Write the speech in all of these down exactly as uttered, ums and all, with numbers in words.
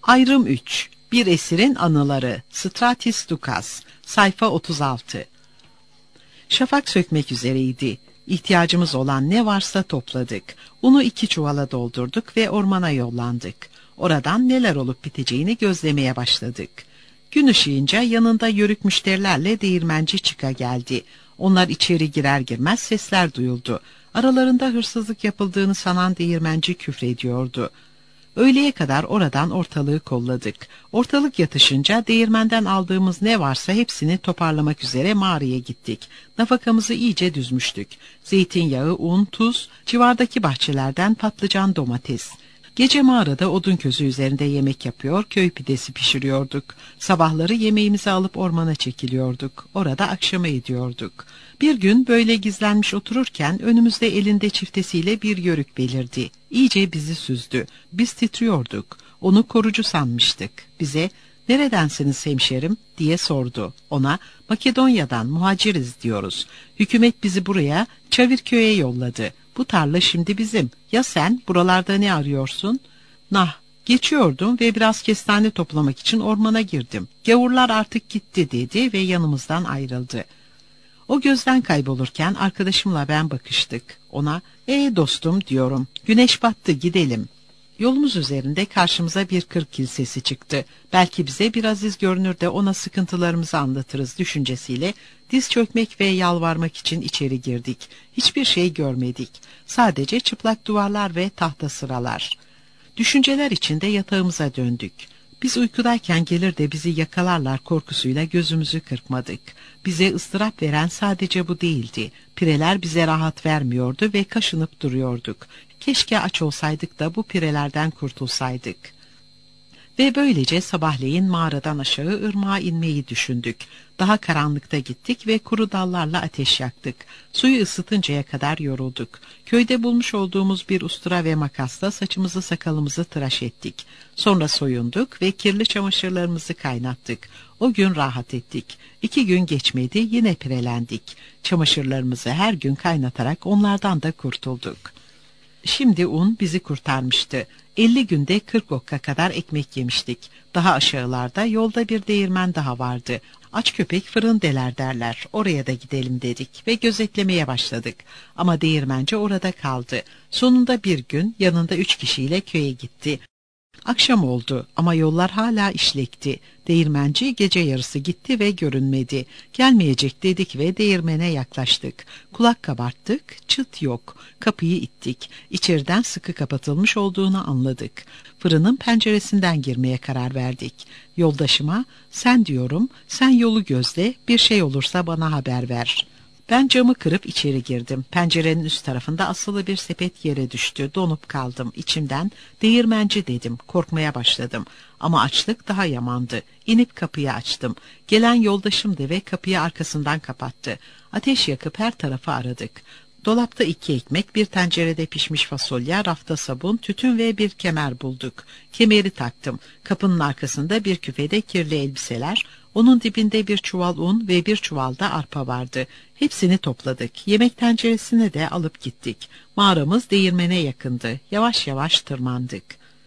Ayrım üç. Bir esirin anıları. Stratis Dukas. Sayfa otuz altı. Şafak sökmek üzereydi. İhtiyacımız olan ne varsa topladık. Unu iki çuvala doldurduk ve ormana yollandık. Oradan neler olup biteceğini gözlemeye başladık. Gün ışığınca yanında yörük müşterilerle değirmenci çıka geldi. Onlar içeri girer girmez sesler duyuldu. Aralarında hırsızlık yapıldığını sanan değirmenci küfrediyordu. Öğleye kadar oradan ortalığı kolladık. Ortalık yatışınca değirmenden aldığımız ne varsa hepsini toparlamak üzere mağaraya gittik. Nafakamızı iyice düzmüştük. Zeytinyağı, un, tuz, civardaki bahçelerden patlıcan, domates. Gece mağarada odun közü üzerinde yemek yapıyor, köy pidesi pişiriyorduk. Sabahları yemeğimizi alıp ormana çekiliyorduk. Orada akşama ediyorduk. Bir gün böyle gizlenmiş otururken önümüzde elinde çiftesiyle bir yörük belirdi. İyice bizi süzdü. Biz titriyorduk. Onu korucu sanmıştık. Bize "Neredensiniz hemşerim?" diye sordu. Ona "Makedonya'dan, muhaciriz diyoruz. Hükümet bizi buraya Çavirköy'e yolladı. Bu tarla şimdi bizim. Ya sen buralarda ne arıyorsun?" "Nah, geçiyordum ve biraz kestane toplamak için ormana girdim. Gavurlar artık gitti" dedi ve yanımızdan ayrıldı. O gözden kaybolurken arkadaşımla ben bakıştık. Ona "Ee dostum" diyorum. "Güneş battı, gidelim." Yolumuz üzerinde karşımıza bir kır kilisesi çıktı. Belki bize bir aziz görünür de ona sıkıntılarımızı anlatırız düşüncesiyle diz çökmek ve yalvarmak için içeri girdik. Hiçbir şey görmedik. Sadece çıplak duvarlar ve tahta sıralar. Düşünceler içinde yatağımıza döndük. Biz uykudayken gelir de bizi yakalarlar korkusuyla gözümüzü kırpmadık. Bize ıstırap veren sadece bu değildi. Pireler bize rahat vermiyordu ve kaşınıp duruyorduk. Keşke aç olsaydık da bu pirelerden kurtulsaydık. Ve böylece sabahleyin mağaradan aşağı ırmağa inmeyi düşündük. Daha karanlıkta gittik ve kuru dallarla ateş yaktık. Suyu ısıtıncaya kadar yorulduk. Köyde bulmuş olduğumuz bir ustura ve makasla saçımızı sakalımızı tıraş ettik. Sonra soyunduk ve kirli çamaşırlarımızı kaynattık. O gün rahat ettik. İki gün geçmedi, yine pirelendik. Çamaşırlarımızı her gün kaynatarak onlardan da kurtulduk. Şimdi un bizi kurtarmıştı. Elli günde kırk okka kadar ekmek yemiştik. Daha aşağılarda yolda bir değirmen daha vardı. Aç köpek fırın deler derler. Oraya da gidelim dedik ve gözetlemeye başladık. Ama değirmenci orada kaldı. Sonunda bir gün yanında üç kişiyle köye gitti. Akşam oldu ama yollar hala işlekti. Değirmenci gece yarısı gitti ve görünmedi. Gelmeyecek dedik ve değirmene yaklaştık. Kulak kabarttık, çıt yok. Kapıyı ittik. İçeriden sıkı kapatılmış olduğunu anladık. Fırının penceresinden girmeye karar verdik. Yoldaşıma "Sen diyorum, sen yolu gözle, bir şey olursa bana haber ver." Ben camı kırıp içeri girdim. Pencerenin üst tarafında asılı bir sepet yere düştü. Donup kaldım. İçimden "Değirmenci" dedim. Korkmaya başladım. Ama açlık daha yamandı. İnip kapıyı açtım. Gelen yoldaşımdı ve kapıyı arkasından kapattı. Ateş yakıp her tarafı aradık. Dolapta iki ekmek, bir tencerede pişmiş fasulye, rafta sabun, tütün ve bir kemer bulduk. Kemeri taktım. Kapının arkasında bir küfede kirli elbiseler, onun dibinde bir çuval un ve bir çuval da arpa vardı. Hepsini topladık. Yemek tenceresini de alıp gittik. Mağaramız değirmene yakındı. Yavaş yavaş tırmandık.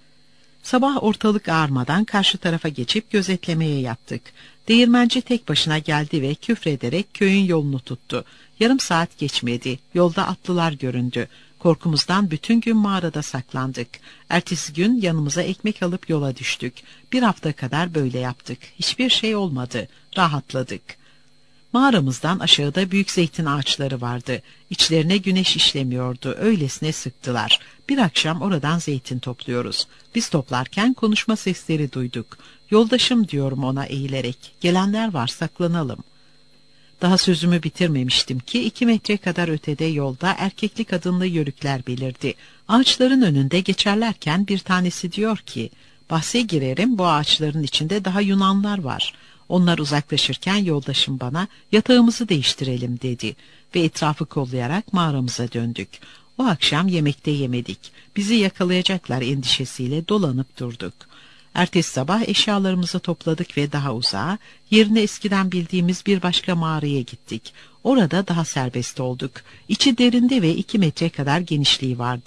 Sabah ortalık ağarmadan karşı tarafa geçip gözetlemeye yattık. Değirmenci tek başına geldi ve küfrederek köyün yolunu tuttu. Yarım saat geçmedi. Yolda atlılar göründü. Korkumuzdan bütün gün mağarada saklandık. Ertesi gün yanımıza ekmek alıp yola düştük. Bir hafta kadar böyle yaptık. Hiçbir şey olmadı. Rahatladık. Mağaramızdan aşağıda büyük zeytin ağaçları vardı. İçlerine güneş işlemiyordu. Öylesine sıktılar. Bir akşam oradan zeytin topluyoruz. Biz toplarken konuşma sesleri duyduk. Yoldaşım diyorum ona eğilerek. Gelenler var, saklanalım. Daha sözümü bitirmemiştim ki iki metre kadar ötede yolda erkekli kadınlı yörükler belirdi. Ağaçların önünde geçerlerken bir tanesi diyor ki, "Bahse girerim, bu ağaçların içinde daha Yunanlar var." Onlar uzaklaşırken yoldaşım bana "Yatağımızı değiştirelim" dedi ve etrafı kollayarak mağaramıza döndük. O akşam yemekte yemedik. Bizi yakalayacaklar endişesiyle dolanıp durduk. Ertesi sabah eşyalarımızı topladık ve daha uzağa, yerine eskiden bildiğimiz bir başka mağaraya gittik. Orada daha serbest olduk. İçi derinde ve iki metre kadar genişliği vardı.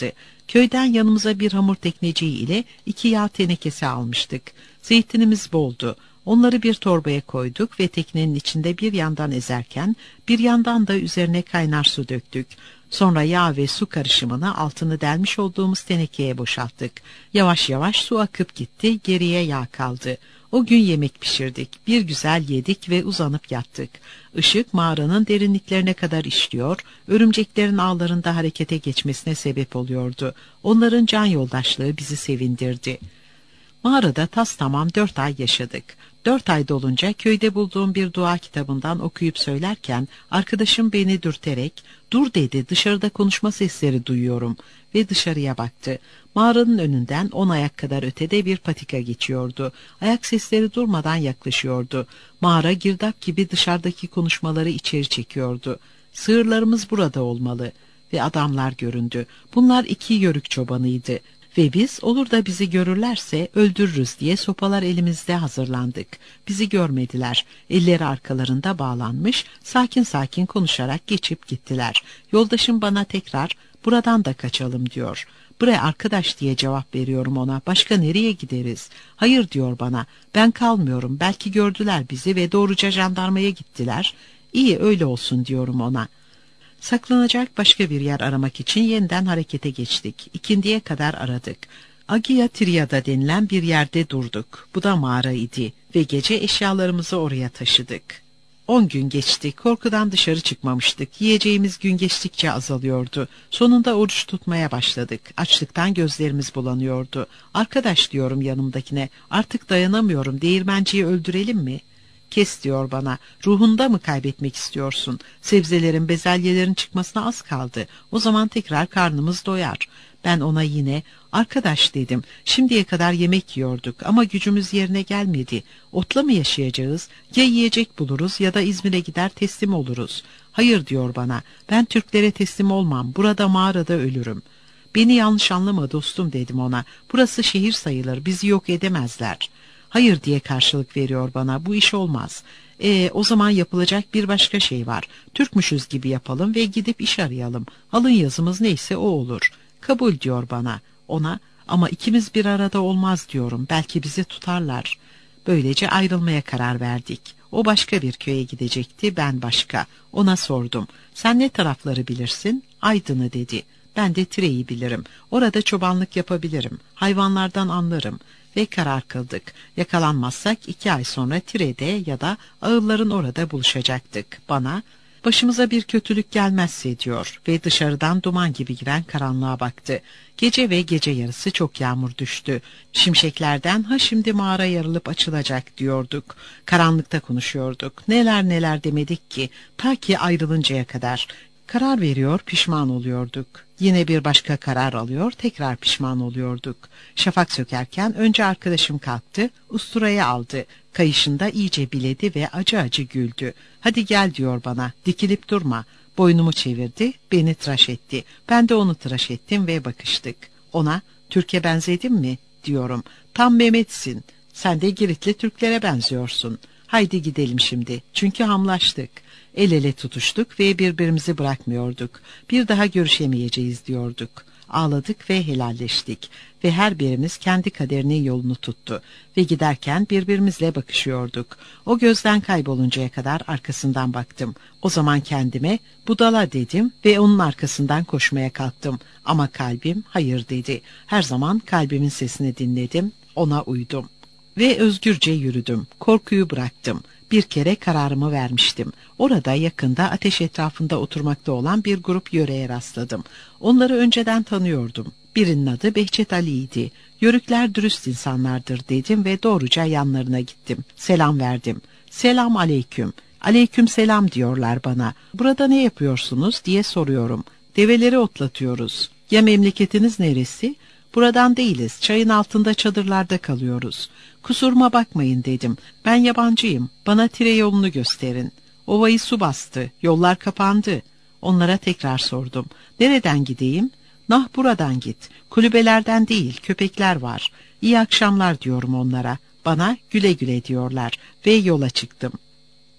Köyden yanımıza bir hamur tekneciği ile iki yağ tenekesi almıştık. Zeytinimiz boldu. Onları bir torbaya koyduk ve teknenin içinde bir yandan ezerken bir yandan da üzerine kaynar su döktük. Sonra yağ ve su karışımını altını delmiş olduğumuz tenekeye boşalttık. Yavaş yavaş su akıp gitti, geriye yağ kaldı. O gün yemek pişirdik, bir güzel yedik ve uzanıp yattık. Işık mağaranın derinliklerine kadar işliyor, örümceklerin ağlarında harekete geçmesine sebep oluyordu. Onların can yoldaşlığı bizi sevindirdi. Mağarada tastamam dört ay yaşadık. Dört ay dolunca köyde bulduğum bir dua kitabından okuyup söylerken arkadaşım beni dürterek ''Dur'' dedi, ''dışarıda konuşma sesleri duyuyorum.'' ve dışarıya baktı. Mağaranın önünden on ayak kadar ötede bir patika geçiyordu. Ayak sesleri durmadan yaklaşıyordu. Mağara girdap gibi dışarıdaki konuşmaları içeri çekiyordu. Sığırlarımız burada olmalı ve adamlar göründü. Bunlar iki yörük çobanıydı. Ve biz olur da bizi görürlerse öldürürüz diye sopalar elimizde hazırlandık. Bizi görmediler. Elleri arkalarında bağlanmış, sakin sakin konuşarak geçip gittiler. Yoldaşım bana tekrar buradan da kaçalım diyor. Bre arkadaş diye cevap veriyorum ona. Başka nereye gideriz? Hayır diyor bana. Ben kalmıyorum. Belki gördüler bizi ve doğruca jandarmaya gittiler. İyi öyle olsun diyorum ona. Saklanacak başka bir yer aramak için yeniden harekete geçtik. İkindiye kadar aradık. Agia Triada denilen bir yerde durduk. Bu da mağara idi ve gece eşyalarımızı oraya taşıdık. On gün geçti. Korkudan dışarı çıkmamıştık. Yiyeceğimiz gün geçtikçe azalıyordu. Sonunda oruç tutmaya başladık. Açlıktan gözlerimiz bulanıyordu. Arkadaş diyorum yanımdakine. Artık dayanamıyorum. Değirmenciyi öldürelim mi? Kes diyor bana. Ruhunda mı kaybetmek istiyorsun? Sebzelerin, bezelyelerin çıkmasına az kaldı. O zaman tekrar karnımız doyar. Ben ona yine arkadaş dedim. Şimdiye kadar yemek yiyorduk ama gücümüz yerine gelmedi. Otla mı yaşayacağız? Ya yiyecek buluruz ya da İzmir'e gider teslim oluruz. Hayır diyor bana. Ben Türklere teslim olmam. Burada mağarada ölürüm. Beni yanlış anlama dostum dedim ona. Burası şehir sayılır. Bizi yok edemezler. Hayır diye karşılık veriyor bana. Bu iş olmaz. E, o zaman yapılacak bir başka şey var. Türkmüşüz gibi yapalım ve gidip iş arayalım. Alın yazımız neyse o olur. Kabul diyor bana. Ona ama ikimiz bir arada olmaz diyorum. Belki bizi tutarlar. Böylece ayrılmaya karar verdik. O başka bir köye gidecekti, ben başka. Ona sordum. Sen ne tarafları bilirsin? Aydın'ı dedi. Ben de Tire'yi bilirim. Orada çobanlık yapabilirim. Hayvanlardan anlarım. Ve karar kıldık. Yakalanmazsak iki ay sonra Tire'de ya da ağılların orada buluşacaktık. Bana başımıza bir kötülük gelmezse diyor ve dışarıdan duman gibi giren karanlığa baktı. Gece ve gece yarısı çok yağmur düştü. Şimşeklerden ha şimdi mağara yarılıp açılacak diyorduk. Karanlıkta konuşuyorduk. Neler neler demedik ki ta ki ayrılıncaya kadar. Karar veriyor, pişman oluyorduk. Yine bir başka karar alıyor, tekrar pişman oluyorduk. Şafak sökerken önce arkadaşım kalktı, usturayı aldı. Kayışında iyice biledi ve acı acı güldü. Hadi gel diyor bana, dikilip durma. Boynumu çevirdi, beni tıraş etti. Ben de onu tıraş ettim ve bakıştık. Ona, Türk'e benzedim mi? Diyorum. Tam Mehmet'sin. Sen de Giritli Türklere benziyorsun. Haydi gidelim şimdi, çünkü hamlaştık. El ele tutuştuk ve birbirimizi bırakmıyorduk. Bir daha görüşemeyeceğiz diyorduk. Ağladık ve helalleştik. Ve her birimiz kendi kaderinin yolunu tuttu. Ve giderken birbirimizle bakışıyorduk. O gözden kayboluncaya kadar arkasından baktım. O zaman kendime budala dedim ve onun arkasından koşmaya kalktım. Ama kalbim hayır dedi. Her zaman kalbimin sesini dinledim, ona uydum. Ve özgürce yürüdüm. Korkuyu bıraktım. Bir kere kararımı vermiştim. Orada yakında ateş etrafında oturmakta olan bir grup yöreye rastladım. Onları önceden tanıyordum. Birinin adı Behçet Ali'ydi. Yörükler dürüst insanlardır dedim ve doğruca yanlarına gittim. Selam verdim. Selam aleyküm. Aleyküm selam diyorlar bana. Burada ne yapıyorsunuz diye soruyorum. Develeri otlatıyoruz. Ya memleketiniz neresi? Buradan değiliz. Çayın altında çadırlarda kalıyoruz. Kusuruma bakmayın dedim. Ben yabancıyım. Bana Tire yolunu gösterin. Ovayı su bastı. Yollar kapandı. Onlara tekrar sordum. Nereden gideyim? Nah buradan git. Kulübelerden değil, köpekler var. İyi akşamlar diyorum onlara. Bana güle güle diyorlar ve yola çıktım.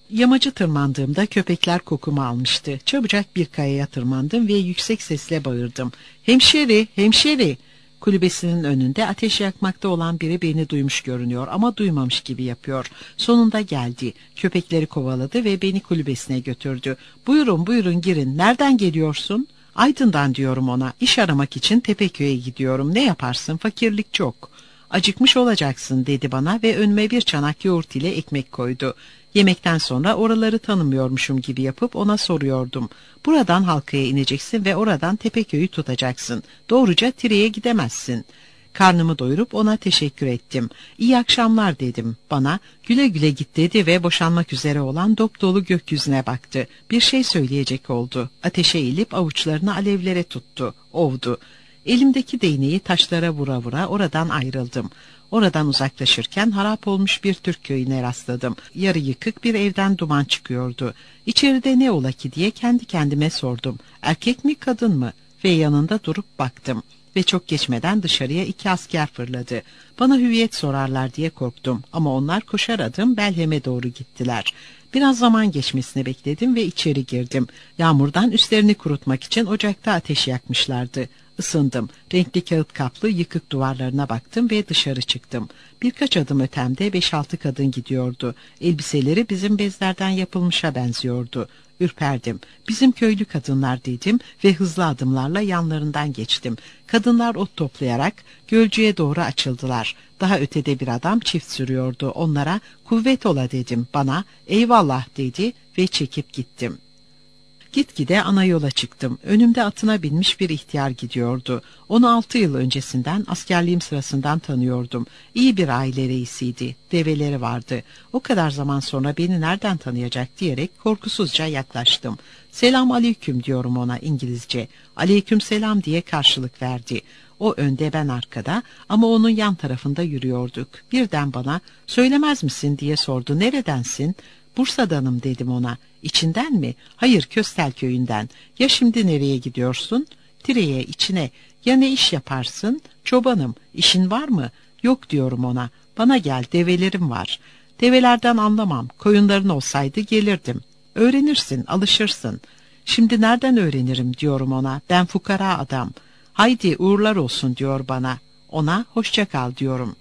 Yamacı tırmandığımda köpekler kokumu almıştı. Çabucak bir kayaya tırmandım ve yüksek sesle bağırdım. Hemşeri, hemşeri! Kulübesinin önünde ateş yakmakta olan biri beni duymuş görünüyor ama duymamış gibi yapıyor. Sonunda geldi. Köpekleri kovaladı ve beni kulübesine götürdü. Buyurun buyurun girin. Nereden geliyorsun? Aydın'dan diyorum ona. İş aramak için Tepeköy'e gidiyorum. Ne yaparsın? Fakirlik çok. Acıkmış olacaksın dedi bana ve önüme bir çanak yoğurt ile ekmek koydu. Yemekten sonra oraları tanımıyormuşum gibi yapıp ona soruyordum. Buradan Halkaya ineceksin ve oradan Tepeköy'ü tutacaksın. Doğruca Tire'ye gidemezsin. Karnımı doyurup ona teşekkür ettim. İyi akşamlar dedim. Bana güle güle git dedi ve boşanmak üzere olan dop dolu gökyüzüne baktı. Bir şey söyleyecek oldu. Ateşe eğilip avuçlarını alevlere tuttu. Ovdu. Elimdeki değneği taşlara vura vura oradan ayrıldım. Oradan uzaklaşırken harap olmuş bir Türk köyüne rastladım. Yarı yıkık bir evden duman çıkıyordu. İçeride ne ola ki diye kendi kendime sordum. Erkek mi kadın mı? Ve yanında durup baktım. Ve çok geçmeden dışarıya iki asker fırladı. Bana hüviyet sorarlar diye korktum. Ama onlar koşar adım Belhem'e doğru gittiler. Biraz zaman geçmesini bekledim ve içeri girdim. Yağmurdan üstlerini kurutmak için ocakta ateş yakmışlardı. Isındım. Renkli kağıt kaplı yıkık duvarlarına baktım ve dışarı çıktım. Birkaç adım ötemde beş altı kadın gidiyordu. Elbiseleri bizim bezlerden yapılmışa benziyordu. Ürperdim. Bizim köylü kadınlar dedim ve hızlı adımlarla yanlarından geçtim. Kadınlar ot toplayarak gölcüye doğru açıldılar. Daha ötede bir adam çift sürüyordu. Onlara kuvvet ola dedim. Bana eyvallah dedi ve çekip gittim. Gitgide ana yola çıktım. Önümde atına binmiş bir ihtiyar gidiyordu. Onu altı yıl öncesinden askerliğim sırasından tanıyordum. İyi bir aile reisiydi. Develeri vardı. O kadar zaman sonra beni nereden tanıyacak diyerek korkusuzca yaklaştım. Selam aleyküm diyorum ona İngilizce. Aleyküm selam diye karşılık verdi. O önde ben arkada ama onun yan tarafında yürüyorduk. Birden bana söylemez misin diye sordu. Neredensin? Bursa'danım dedim ona. İçinden mi? Hayır, Köstel köyünden. Ya şimdi nereye gidiyorsun? Tire'ye, içine. Ya ne iş yaparsın? Çobanım. İşin var mı? Yok diyorum ona. Bana gel, develerim var. Develerden anlamam. Koyunların olsaydı gelirdim. Öğrenirsin, alışırsın. Şimdi nereden öğrenirim diyorum ona. Ben fukara adam. Haydi uğurlar olsun diyor bana. Ona hoşça kal diyorum.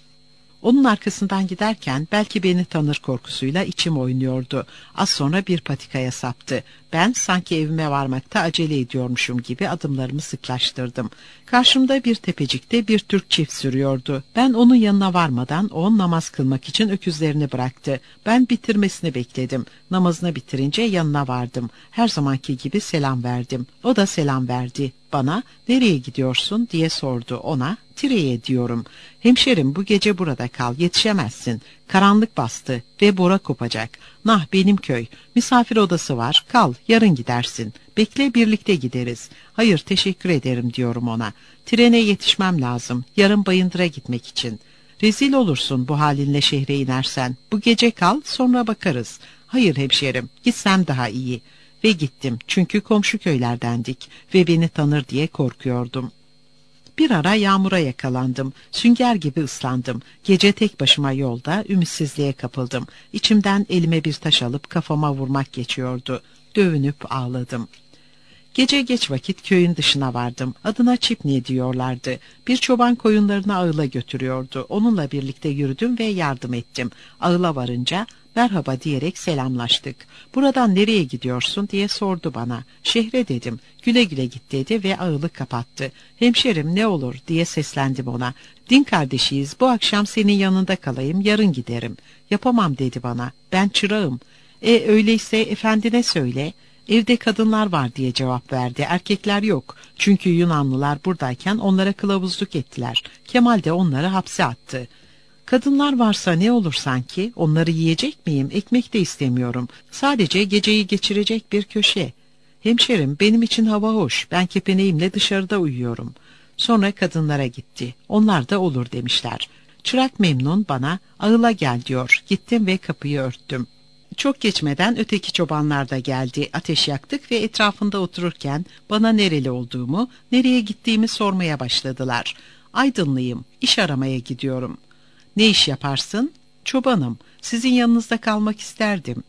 Onun arkasından giderken belki beni tanır korkusuyla içim oynuyordu. Az sonra bir patikaya saptı. Ben sanki evime varmakta acele ediyormuşum gibi adımlarımı sıklaştırdım. Karşımda bir tepecikte bir Türk çift sürüyordu. Ben onun yanına varmadan o namaz kılmak için öküzlerini bıraktı. Ben bitirmesini bekledim. Namazını bitirince yanına vardım. Her zamanki gibi selam verdim. O da selam verdi. Bana nereye gidiyorsun diye sordu. Ona Tire'ye diyorum. Hemşerim bu gece burada kal, yetişemezsin. Karanlık bastı ve bora kopacak. Nah benim köy. Misafir odası var. Kal, yarın gidersin. Bekle birlikte gideriz. Hayır teşekkür ederim diyorum ona. Trene yetişmem lazım. Yarın Bayındır'a gitmek için. Rezil olursun bu halinle şehre inersen. Bu gece kal sonra bakarız. Hayır hemşerim gitsem daha iyi. Ve gittim çünkü komşu köylerdendik ve beni tanır diye korkuyordum. Bir ara yağmura yakalandım. Sünger gibi ıslandım. Gece tek başıma yolda ümitsizliğe kapıldım. İçimden elime bir taş alıp kafama vurmak geçiyordu. Dövünüp ağladım. Gece geç vakit köyün dışına vardım. Adına Çipni diyorlardı. Bir çoban koyunlarını ağıla götürüyordu. Onunla birlikte yürüdüm ve yardım ettim. Ağıla varınca merhaba diyerek selamlaştık. Buradan nereye gidiyorsun diye sordu bana. Şehre dedim. Güle güle git dedi ve ağılı kapattı. Hemşerim ne olur diye seslendim ona. Din kardeşiyiz, bu akşam senin yanında kalayım, yarın giderim. Yapamam dedi bana. Ben çırağım. E öyleyse efendine söyle. Evde kadınlar var diye cevap verdi. Erkekler yok. Çünkü Yunanlılar buradayken onlara kılavuzluk ettiler. Kemal de onları hapse attı. Kadınlar varsa ne olur sanki? Onları yiyecek miyim? Ekmek de istemiyorum. Sadece geceyi geçirecek bir köşe. Hemşerim benim için hava hoş. Ben kepeneğimle dışarıda uyuyorum. Sonra kadınlara gitti. Onlar da olur demişler. Çırak memnun bana ağıla gel diyor. Gittim ve kapıyı örttüm. Çok geçmeden öteki çobanlar da geldi. Ateş yaktık ve etrafında otururken bana nereli olduğumu, nereye gittiğimi sormaya başladılar. Aydınlıyım, iş aramaya gidiyorum. Ne iş yaparsın? Çobanım, sizin yanınızda kalmak isterdim.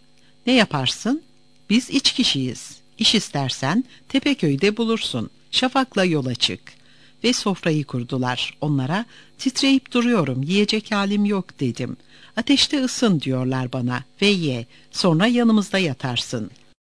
Ne yaparsın? Biz iç kişiyiz. İş istersen Tepeköy'de bulursun. Şafak'la yola çık. Ve sofrayı kurdular. Onlara titreyip duruyorum, yiyecek halim yok dedim. Ateşte ısın diyorlar bana ve ye, sonra yanımızda yatarsın.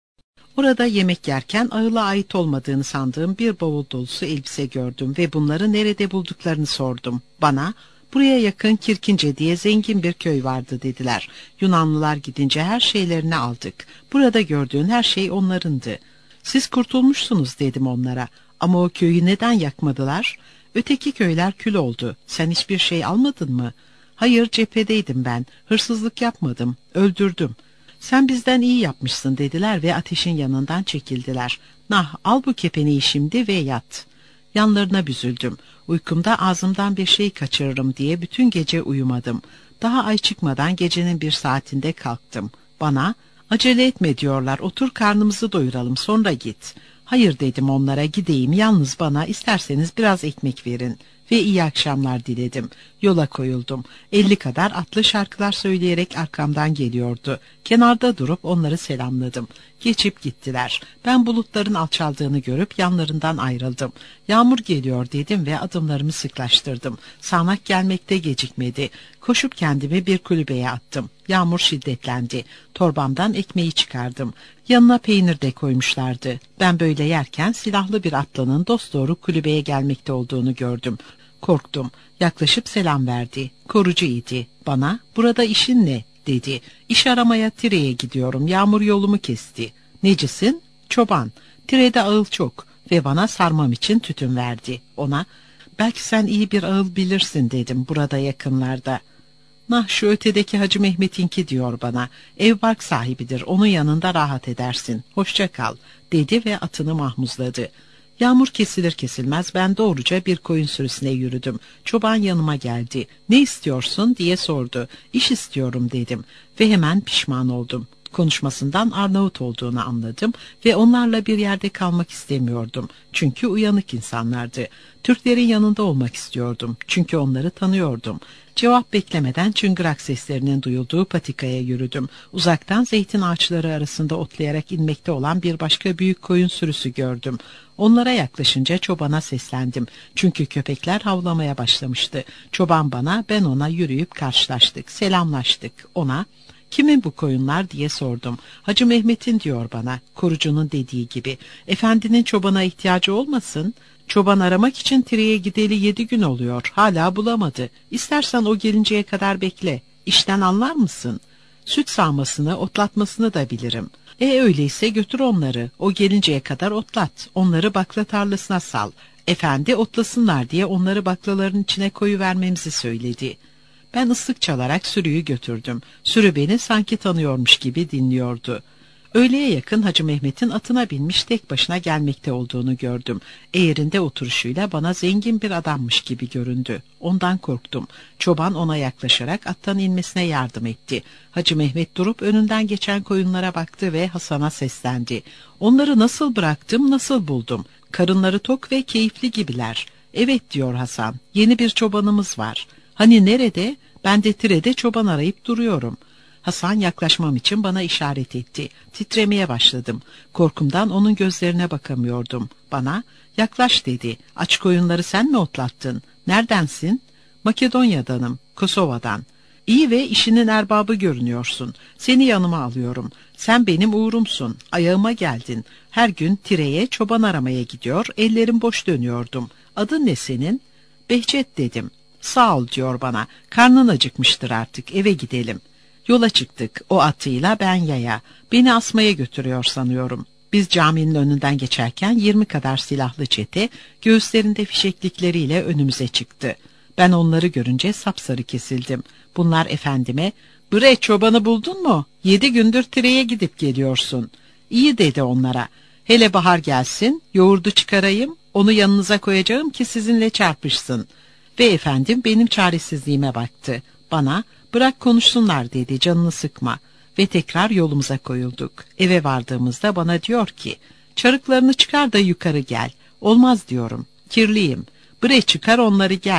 Orada yemek yerken ağıla ait olmadığını sandığım bir bavul dolusu elbise gördüm ve bunları nerede bulduklarını sordum. Bana buraya yakın Kirkince diye zengin bir köy vardı dediler. Yunanlılar gidince her şeylerini aldık. Burada gördüğün her şey onlarındı. Siz kurtulmuşsunuz dedim onlara. Ama o köyü neden yakmadılar? Öteki köyler kül oldu. Sen hiçbir şey almadın mı? Hayır, cephedeydim ben. Hırsızlık yapmadım. Öldürdüm. Sen bizden iyi yapmışsın dediler ve ateşin yanından çekildiler. Nah, al bu kepeneyi şimdi ve yat. Yanlarına büzüldüm. Uykumda ağzımdan bir şey kaçırırım diye bütün gece uyumadım. Daha ay çıkmadan gecenin bir saatinde kalktım. Bana acele etme diyorlar, otur karnımızı doyuralım sonra git. Hayır dedim onlara, gideyim yalnız, bana isterseniz biraz ekmek verin. Ve iyi akşamlar diledim. Yola koyuldum. Elli kadar atlı şarkılar söyleyerek arkamdan geliyordu. Kenarda durup onları selamladım. Geçip gittiler. Ben bulutların alçaldığını görüp yanlarından ayrıldım. Yağmur geliyor dedim ve adımlarımı sıklaştırdım. Sağanak gelmekte gecikmedi. Koşup kendimi bir kulübeye attım. Yağmur şiddetlendi. Torbamdan ekmeği çıkardım. Yanına peynir de koymuşlardı. Ben böyle yerken silahlı bir atlının dosdoğru kulübeye gelmekte olduğunu gördüm. Korktum. Yaklaşıp selam verdi. Korucu idi. Bana burada işin ne dedi. İş aramaya Tire'ye gidiyorum. Yağmur yolumu kesti. Necisin? Çoban. Tire'de ağıl çok ve bana sarmam için tütün verdi. Ona belki sen iyi bir ağıl bilirsin dedim, burada yakınlarda. Nah, şu ötedeki Hacı Mehmet'inki diyor bana. Ev bark sahibidir, onun yanında rahat edersin. Hoşça kal dedi ve atını mahmuzladı. Yağmur kesilir kesilmez ben doğruca bir koyun sürüsüne yürüdüm. Çoban yanıma geldi. Ne istiyorsun diye sordu. İş istiyorum dedim ve hemen pişman oldum. Konuşmasından Arnavut olduğunu anladım ve onlarla bir yerde kalmak istemiyordum. Çünkü uyanık insanlardı. Türklerin yanında olmak istiyordum. Çünkü onları tanıyordum. Cevap beklemeden çıngırak seslerinin duyulduğu patikaya yürüdüm. Uzaktan zeytin ağaçları arasında otlayarak inmekte olan bir başka büyük koyun sürüsü gördüm. Onlara yaklaşınca çobana seslendim. Çünkü köpekler havlamaya başlamıştı. Çoban bana, ben ona, yürüyüp karşılaştık. Selamlaştık. Ona "Kimin bu koyunlar?" diye sordum. "Hacı Mehmet'in" diyor bana, korucunun dediği gibi. "Efendinin çobana ihtiyacı olmasın? Çoban aramak için Tire'ye gideli yedi gün oluyor. Hala bulamadı. İstersen o gelinceye kadar bekle. İşten anlar mısın? Süt sağmasını, otlatmasını da bilirim. E öyleyse götür onları. O gelinceye kadar otlat. Onları bakla tarlasına sal. Efendi otlasınlar diye onları baklaların içine koyuvermemizi söyledi." Ben ıslık çalarak sürüyü götürdüm. Sürü beni sanki tanıyormuş gibi dinliyordu. Öğleye yakın Hacı Mehmet'in atına binmiş tek başına gelmekte olduğunu gördüm. Eğerinde oturuşuyla bana zengin bir adammış gibi göründü. Ondan korktum. Çoban ona yaklaşarak attan inmesine yardım etti. Hacı Mehmet durup önünden geçen koyunlara baktı ve Hasan'a seslendi. "Onları nasıl bıraktım, nasıl buldum? Karınları tok ve keyifli gibiler." "Evet," diyor Hasan, "yeni bir çobanımız var." "Hani nerede?" "Ben de Tire'de çoban arayıp duruyorum." Hasan yaklaşmam için bana işaret etti. Titremeye başladım. Korkumdan onun gözlerine bakamıyordum. Bana "Yaklaş," dedi. "Aç koyunları sen mi otlattın? Neredensin?" "Makedonya'danım, Kosova'dan." "İyi ve işinin erbabı görünüyorsun. Seni yanıma alıyorum. Sen benim uğrumsun. Ayağıma geldin. Her gün Tire'ye çoban aramaya gidiyor, ellerim boş dönüyordum. Adın ne senin?" "Behçet," dedim. "Sağ ol," diyor bana. "Karnın acıkmıştır artık, eve gidelim." Yola çıktık. O atıyla, ben yaya. Beni asmaya götürüyor sanıyorum. Biz caminin önünden geçerken yirmi kadar silahlı çete göğüslerinde fişeklikleriyle önümüze çıktı. Ben onları görünce sapsarı kesildim. Bunlar efendime "Bre, çobanı buldun mu? Yedi gündür Tire'ye gidip geliyorsun." "İyi," dedi onlara. "Hele bahar gelsin, yoğurdu çıkarayım, onu yanınıza koyacağım ki sizinle çarpışsın." Ve efendim benim çaresizliğime baktı. Bana "Bırak konuşsunlar," dedi, "canını sıkma." Ve tekrar yolumuza koyulduk. Eve vardığımızda bana diyor ki "Çarıklarını çıkar da yukarı gel." "Olmaz," diyorum, "kirliyim." "Bre, çıkar onları gel."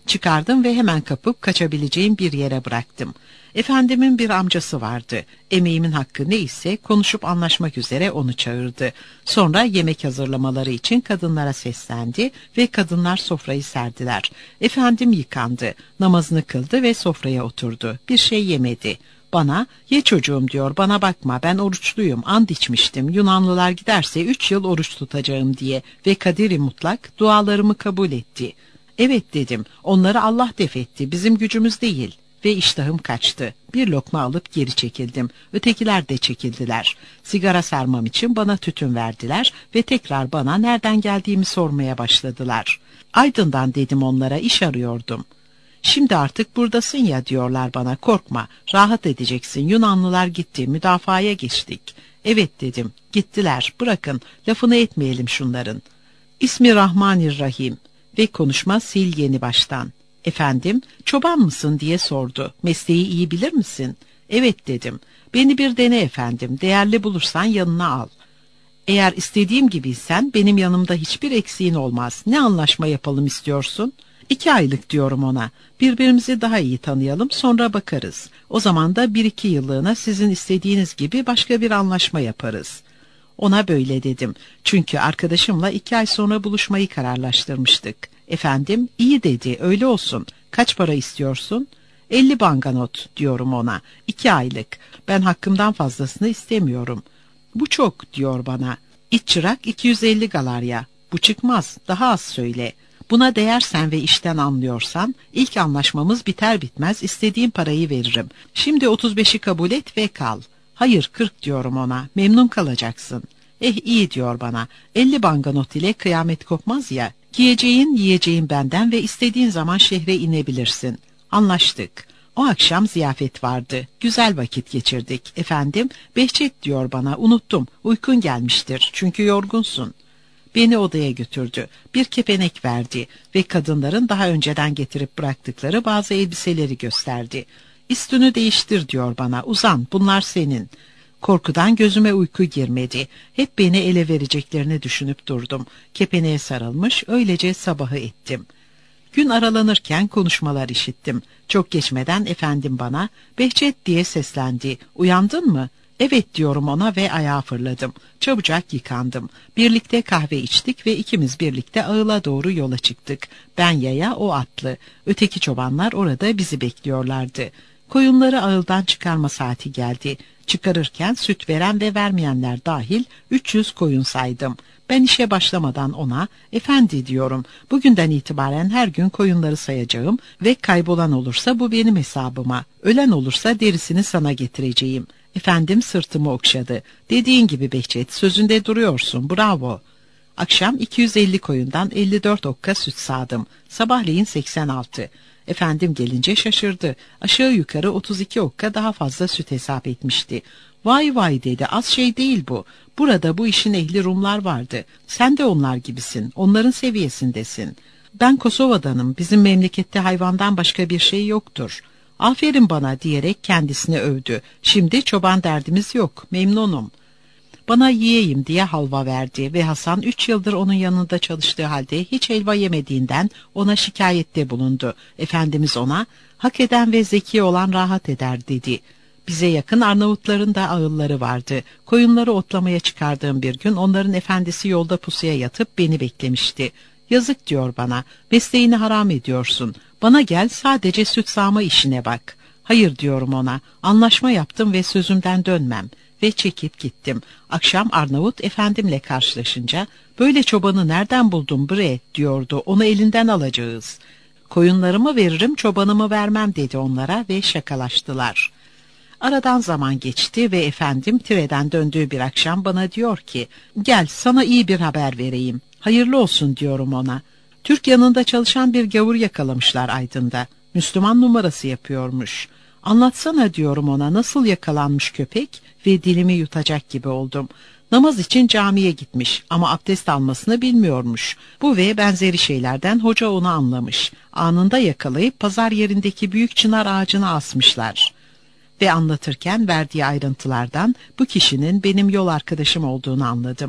Çıkardım ve hemen kapıp kaçabileceğim bir yere bıraktım. Efendimin bir amcası vardı. Emeğimin hakkı neyse konuşup anlaşmak üzere onu çağırdı. Sonra yemek hazırlamaları için kadınlara seslendi ve kadınlar sofrayı serdiler. Efendim yıkandı, namazını kıldı ve sofraya oturdu. Bir şey yemedi. Bana, ye çocuğum diyor, bana bakma, ben oruçluyum, and içmiştim, Yunanlılar giderse üç yıl oruç tutacağım diye ve kaderi mutlak dualarımı kabul etti. Evet dedim, onları Allah def etti, bizim gücümüz değil. Ve iştahım kaçtı. Bir lokma alıp geri çekildim. Ötekiler de çekildiler. Sigara sarmam için bana tütün verdiler ve tekrar bana nereden geldiğimi sormaya başladılar. Aydın'dan dedim onlara, iş arıyordum. Şimdi artık buradasın ya diyorlar bana, korkma, rahat edeceksin, Yunanlılar gitti, müdafaya geçtik. Evet dedim, gittiler, bırakın, lafını etmeyelim şunların. İsmirahmanirrahim ve konuşma sil yeni baştan. Efendim, çoban mısın diye sordu. Mesleği iyi bilir misin? Evet dedim. Beni bir dene efendim, değerli bulursan yanına al. Eğer istediğim gibiysen benim yanımda hiçbir eksiğin olmaz. Ne anlaşma yapalım istiyorsun? İki aylık diyorum ona. Birbirimizi daha iyi tanıyalım, sonra bakarız. O zaman da bir iki yıllığına sizin istediğiniz gibi başka bir anlaşma yaparız. Ona böyle dedim. Çünkü arkadaşımla iki ay sonra buluşmayı kararlaştırmıştık. Efendim, iyi dedi, öyle olsun. Kaç para istiyorsun? Elli banganot diyorum ona. İki aylık. Ben hakkımdan fazlasını istemiyorum. Bu çok diyor bana. İç çırak iki yüz elli galarya. Bu çıkmaz, daha az söyle. Buna değersen ve işten anlıyorsan, ilk anlaşmamız biter bitmez istediğin parayı veririm. Şimdi otuz beşi kabul et ve kal. Hayır, kırk diyorum ona, memnun kalacaksın. Eh iyi diyor bana, elli banganot ile kıyamet kopmaz ya. Giyeceğin, yiyeceğin benden ve istediğin zaman şehre inebilirsin. Anlaştık. O akşam ziyafet vardı. Güzel vakit geçirdik. Efendim, Behçet diyor bana, unuttum. Uykun gelmiştir, çünkü yorgunsun. Beni odaya götürdü. Bir kepenek verdi ve kadınların daha önceden getirip bıraktıkları bazı elbiseleri gösterdi. Üstünü değiştir diyor bana, uzan, bunlar senin. Korkudan gözüme uyku girmedi. Hep beni ele vereceklerini düşünüp durdum. Kepeneğe sarılmış, öylece sabahı ettim. Gün aralanırken konuşmalar işittim. Çok geçmeden efendim bana, Behçet diye seslendi. Uyandın mı? Evet diyorum ona ve ayağa fırladım. Çabucak yıkandım. Birlikte kahve içtik ve ikimiz birlikte ağıla doğru yola çıktık. Ben yaya, o atlı. Öteki çobanlar orada bizi bekliyorlardı. Koyunları ağıldan çıkarma saati geldi. Çıkarırken süt veren ve vermeyenler dahil üç yüz koyun saydım. Ben işe başlamadan ona, efendi diyorum, bugünden itibaren her gün koyunları sayacağım ve kaybolan olursa bu benim hesabıma, ölen olursa derisini sana getireceğim. Efendim sırtımı okşadı. Dediğin gibi Behçet, sözünde duruyorsun, bravo. Akşam iki yüz elli koyundan elli dört okka süt sağdım. Sabahleyin seksen altı. Efendim gelince şaşırdı. Aşağı yukarı otuz iki okka daha fazla süt hesap etmişti. Vay vay dedi, az şey değil bu. Burada bu işin ehli Rumlar vardı. Sen de onlar gibisin, onların seviyesindesin. Ben Kosova'danım, bizim memlekette hayvandan başka bir şey yoktur. Aferin bana diyerek kendisini övdü. Şimdi çoban derdimiz yok, memnunum. Bana yiyeyim diye halva verdi ve Hasan üç yıldır onun yanında çalıştığı halde hiç helva yemediğinden ona şikayette bulundu. Efendimiz ona, hak eden ve zeki olan rahat eder dedi. Bize yakın Arnavutların da ağılları vardı. Koyunları otlamaya çıkardığım bir gün onların efendisi yolda pusuya yatıp beni beklemişti. Yazık diyor bana, mesleğini haram ediyorsun. Bana gel, sadece süt sağma işine bak. Hayır diyorum ona, anlaşma yaptım ve sözümden dönmem. Ve çekip gittim. Akşam Arnavut efendimle karşılaşınca, böyle çobanı nereden buldun bre diyordu, onu elinden alacağız. Koyunlarımı veririm, çobanımı vermem dedi onlara ve şakalaştılar. Aradan zaman geçti ve efendim Tire'den döndüğü bir akşam bana diyor ki, gel sana iyi bir haber vereyim. Hayırlı olsun diyorum ona. Türk yanında çalışan bir gavur yakalamışlar Aydın'da. Müslüman numarası yapıyormuş. Anlatsana diyorum ona, nasıl yakalanmış köpek ve dilimi yutacak gibi oldum. Namaz için camiye gitmiş ama abdest almasını bilmiyormuş. Bu ve benzeri şeylerden hoca onu anlamış. Anında yakalayıp pazar yerindeki büyük çınar ağacına asmışlar. Ve anlatırken verdiği ayrıntılardan bu kişinin benim yol arkadaşım olduğunu anladım.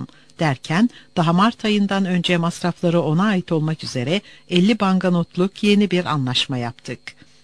derken daha Mart ayından önce masrafları ona ait olmak üzere elli banganotluk yeni bir anlaşma yaptık.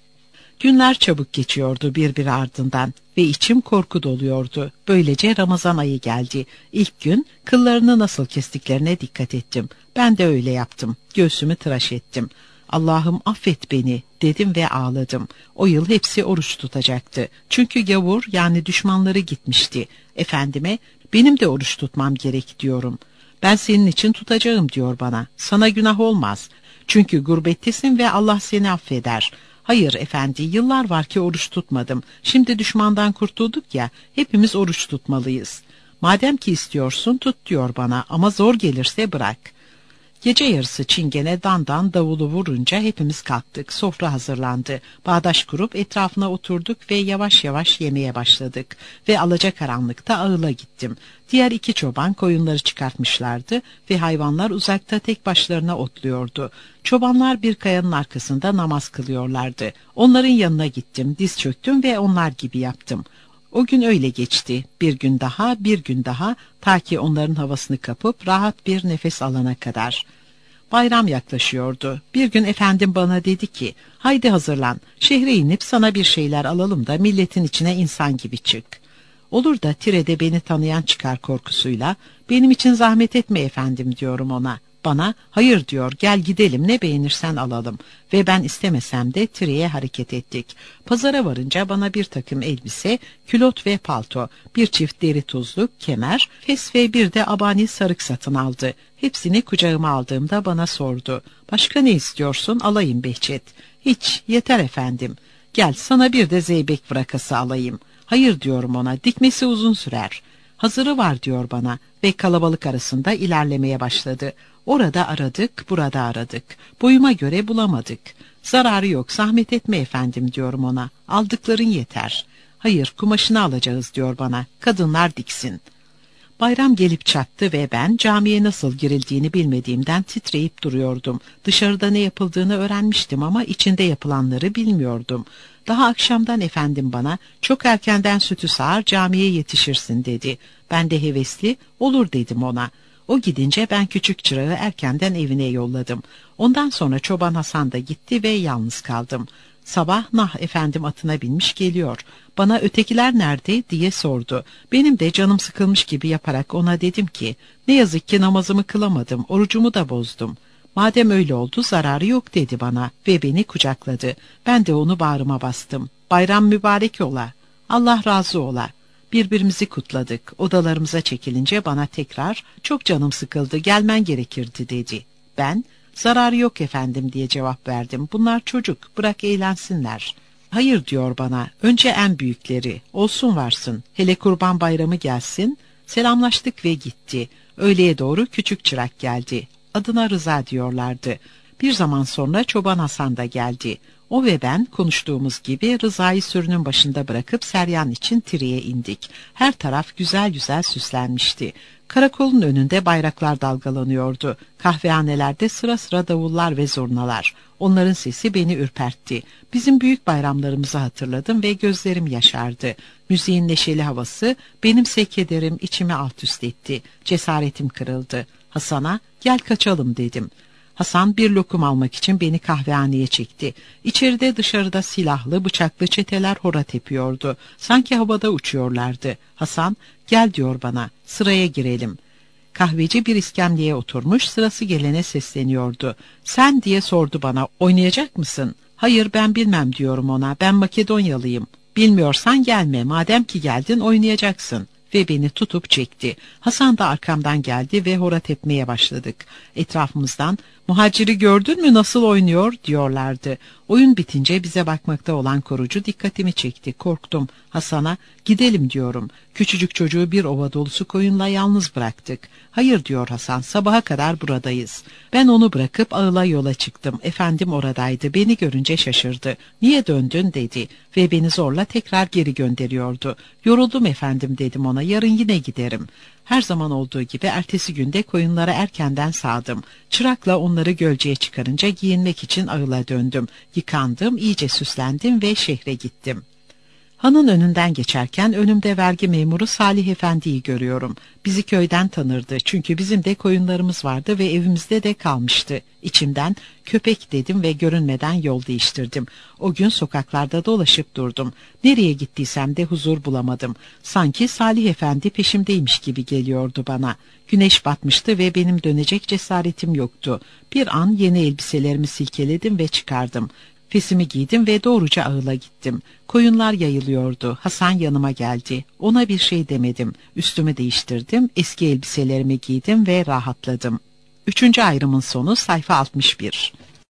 Günler çabuk geçiyordu birbiri ardından ve içim korku doluyordu. Böylece Ramazan ayı geldi. İlk gün kıllarını nasıl kestiklerine dikkat ettim. Ben de öyle yaptım. Göğsümü tıraş ettim. Allah'ım affet beni dedim ve ağladım. O yıl hepsi oruç tutacaktı. Çünkü gavur yani düşmanları gitmişti. Efendime benim de oruç tutmam gerek diyorum. Ben senin için tutacağım diyor bana. Sana günah olmaz. Çünkü gurbettesin ve Allah seni affeder. Hayır efendi, yıllar var ki oruç tutmadım. Şimdi düşmandan kurtulduk ya, hepimiz oruç tutmalıyız. Madem ki istiyorsun tut diyor bana ama zor gelirse bırak. Gece yarısı çingene dandan davulu vurunca hepimiz kalktık. Sofra hazırlandı. Bağdaş kurup etrafına oturduk ve yavaş yavaş yemeye başladık. Ve alacakaranlıkta ağıla gittim. Diğer iki çoban koyunları çıkartmışlardı ve hayvanlar uzakta tek başlarına otluyordu. Çobanlar bir kayanın arkasında namaz kılıyorlardı. Onların yanına gittim, diz çöktüm ve onlar gibi yaptım. O gün öyle geçti. Bir gün daha, bir gün daha, ta ki onların havasını kapıp rahat bir nefes alana kadar. Bayram yaklaşıyordu. Bir gün efendim bana dedi ki, haydi hazırlan, şehre inip sana bir şeyler alalım da milletin içine insan gibi çık. Olur da Tire'de beni tanıyan çıkar korkusuyla, benim için zahmet etme efendim diyorum ona. Bana hayır diyor, gel gidelim ne beğenirsen alalım ve ben istemesem de Tire'ye hareket ettik. Pazara varınca bana bir takım elbise, külot ve palto, bir çift deri tuzluk, kemer, fes ve bir de abani sarık satın aldı. Hepsini kucağıma aldığımda bana sordu. Başka ne istiyorsun, alayım Behçet. Hiç, yeter efendim. Gel sana bir de zeybek bırakası alayım. Hayır diyorum ona, dikmesi uzun sürer. Hazırı var diyor bana ve kalabalık arasında ilerlemeye başladı. Orada aradık, burada aradık. Boyuma göre bulamadık. Zararı yok, zahmet etme efendim diyorum ona. Aldıkların yeter. Hayır, kumaşını alacağız diyor bana. Kadınlar diksin. Bayram gelip çattı ve ben camiye nasıl girildiğini bilmediğimden titreyip duruyordum. Dışarıda ne yapıldığını öğrenmiştim ama içinde yapılanları bilmiyordum. Daha akşamdan efendim bana çok erkenden sütü sağar camiye yetişirsin dedi. Ben de hevesli olur dedim ona. O gidince ben küçük çırağı erkenden evine yolladım. Ondan sonra çoban Hasan da gitti ve yalnız kaldım. Sabah nah efendim atına binmiş geliyor. Bana ötekiler nerede diye sordu. Benim de canım sıkılmış gibi yaparak ona dedim ki ne yazık ki namazımı kılamadım, orucumu da bozdum. Madem öyle oldu zararı yok dedi bana ve beni kucakladı. Ben de onu bağrıma bastım. Bayram mübarek ola. Allah razı ola. Birbirimizi kutladık. Odalarımıza çekilince bana tekrar çok canım sıkıldı, gelmen gerekirdi dedi. Ben zararı yok efendim diye cevap verdim. Bunlar çocuk, bırak eğlensinler. Hayır diyor bana, önce en büyükleri, olsun varsın, hele Kurban Bayramı gelsin. Selamlaştık ve gitti. Öğleye doğru küçük çırak geldi. Adına Rıza diyorlardı. Bir zaman sonra çoban Hasan da geldi. O ve ben konuştuğumuz gibi Rıza'yı sürünün başında bırakıp seryan için Tire'ye indik. Her taraf güzel güzel süslenmişti. Karakolun önünde bayraklar dalgalanıyordu. Kahvehanelerde sıra sıra davullar ve zurnalar. Onların sesi beni ürpertti. Bizim büyük bayramlarımızı hatırladım ve gözlerim yaşardı. Müziğin neşeli havası benim sekederim içimi alt üst etti. Cesaretim kırıldı. Hasan'a gel kaçalım dedim. Hasan bir lokum almak için beni kahvehaneye çekti. İçeride dışarıda silahlı bıçaklı çeteler hora tepiyordu. Sanki havada uçuyorlardı. Hasan gel diyor bana, sıraya girelim. Kahveci bir iskemleye oturmuş sırası gelene sesleniyordu. Sen diye sordu bana, oynayacak mısın? Hayır ben bilmem diyorum ona, ben Makedonyalıyım. Bilmiyorsan gelme, madem ki geldin oynayacaksın. Ve beni tutup çekti. Hasan da arkamdan geldi ve hora tepmeye başladık. Etrafımızdan muhaciri gördün mü nasıl oynuyor diyorlardı. Oyun bitince bize bakmakta olan korucu dikkatimi çekti. Korktum. Hasan'a gidelim diyorum. Küçücük çocuğu bir ova dolusu koyunla yalnız bıraktık. Hayır diyor Hasan, sabaha kadar buradayız. Ben onu bırakıp ağıla yola çıktım. Efendim oradaydı. Beni görünce şaşırdı. Niye döndün dedi ve beni zorla tekrar geri gönderiyordu. Yoruldum efendim dedim ona, yarın yine giderim. Her zaman olduğu gibi ertesi günde koyunlara erkenden sağdım. Çırakla onları gölceye çıkarınca giyinmek için ağıla döndüm. Yıkandım, iyice süslendim ve şehre gittim. Hanın önünden geçerken önümde vergi memuru Salih Efendi'yi görüyorum. Bizi köyden tanırdı çünkü bizim de koyunlarımız vardı ve evimizde de kalmıştı. İçimden köpek dedim ve görünmeden yol değiştirdim. O gün sokaklarda dolaşıp durdum. Nereye gittiysem de huzur bulamadım. Sanki Salih Efendi peşimdeymiş gibi geliyordu bana. Güneş batmıştı ve benim dönecek cesaretim yoktu. Bir an yeni elbiselerimi silkeledim ve çıkardım. Fesimi giydim ve doğruca ağıla gittim. Koyunlar yayılıyordu. Hasan yanıma geldi. Ona bir şey demedim. Üstümü değiştirdim, eski elbiselerimi giydim ve rahatladım. Üçüncü ayrımın sonu sayfa altmış bir.